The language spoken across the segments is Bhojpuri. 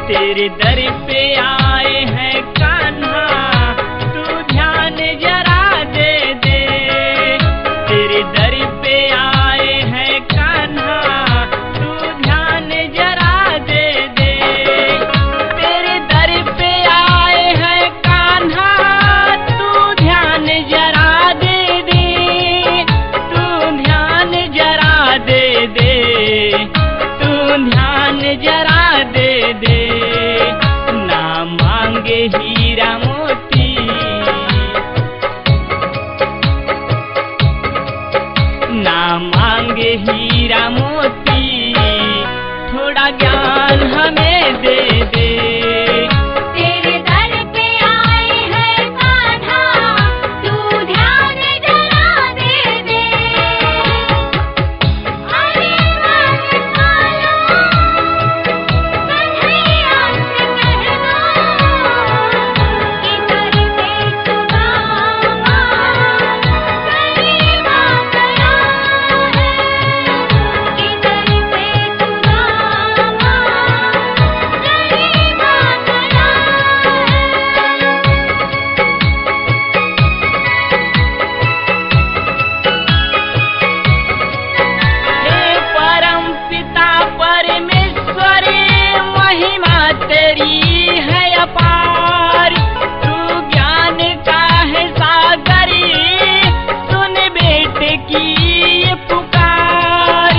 तेरे दर पे आए हैं कान्हा, तू ध्यान जरा दे दे। तेरे दर पे आए हैं कान्हा, तू ध्यान जरा दे दे। तेरे दर पे आए हैं कान्हा, तू ध्यान जरा दे दे। तू ध्यान जरा दे दे, तू ध्यान जरा दे दे। ना मांगे हीरा मोती, ना मांगे हीरा मोती, थोड़ा ज्ञान हमें दे दे। तेरे दर पे आए हैं कान्हा, तू ध्यान जरा दे दे। अरे मन कालो, कन्हैया से कह दो कि दर पे सुदामा गरीबा खड़ा है, कि दर पे सुदामा गरीबा खड़ा है। हे परम पिता परमेश्वर, महिमा तेरी है अपार। तू ज्ञान का है सागर, सुन बेटे की ये पुकार।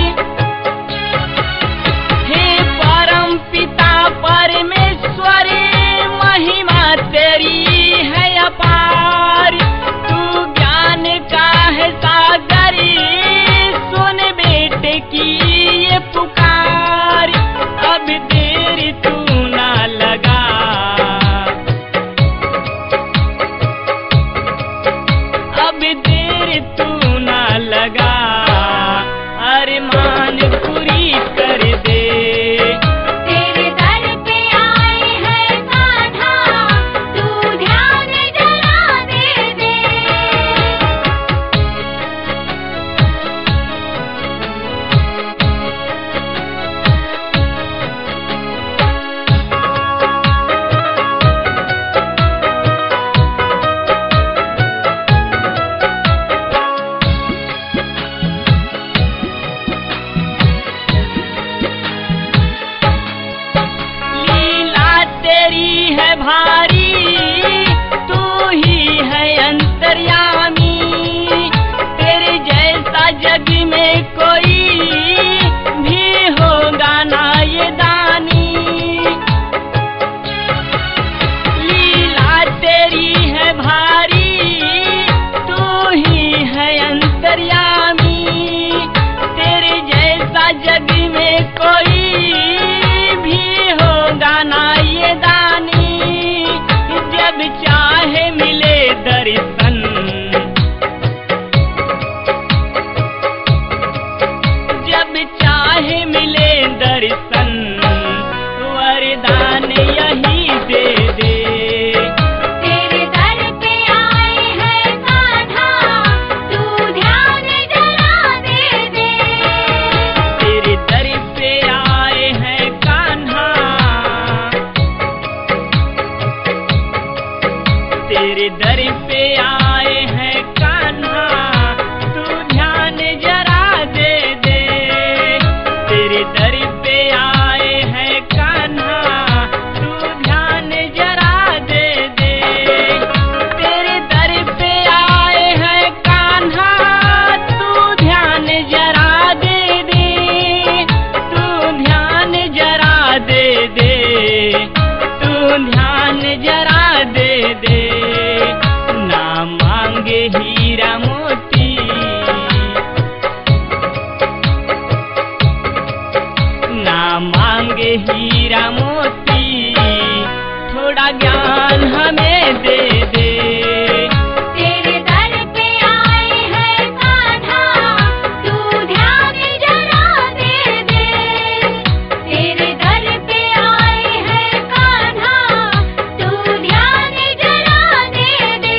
हे परम पिता परमेश्वर, महिमा तेरी है अपार। तू ज्ञान का है सागर, सुन बेटे की ये पुकार। अब देर तू ना लगा, अब देर तू ना लगा, अरमान पूरी कर दे। तेरे दर पे आए हैं कान्हा, तू ध्यान जरा दे दे। लीला तेरी है भारी, तू ही है अंतर्यामी। तेरे जैसा जग में कोई भी होगा ना ये दानी। लीला तेरी है भारी, तू ही है अंतर्यामी। तेरे जैसा जग में कोई भी होगा ना ये दानी। जब चाहे मिले दर्शन, जब चाहे मिले दर्शन, वरदान यही दे दे। तेरे दर पे आए हैं कान्हा, तू ध्यान जरा दे दे। तेरे दर पे आए हैं कान्हा, तेरे दर पे आए हैं कान्हा, तू ध्यान जरा दे दे। तेरे दर पे आए हैं कान्हा, तू ध्यान जरा दे दे। तेरे दर पे आए हैं कान्हा, तू ध्यान जरा दे दे। तू ध्यान जरा दे दे, तू ध्यान जरा दे दे। ना मांगे हीरा मोती, ना मांगे हीरा मोती, थोड़ा ज्ञान हमें दे दे। तेरे दर पे आए हैं कान्हा, तू ध्यान जरा दे दे। तेरे दर पे आए हैं कान्हा, तू ध्यान जरा दे दे।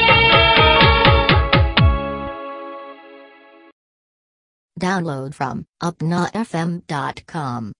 Download from upnafm.com.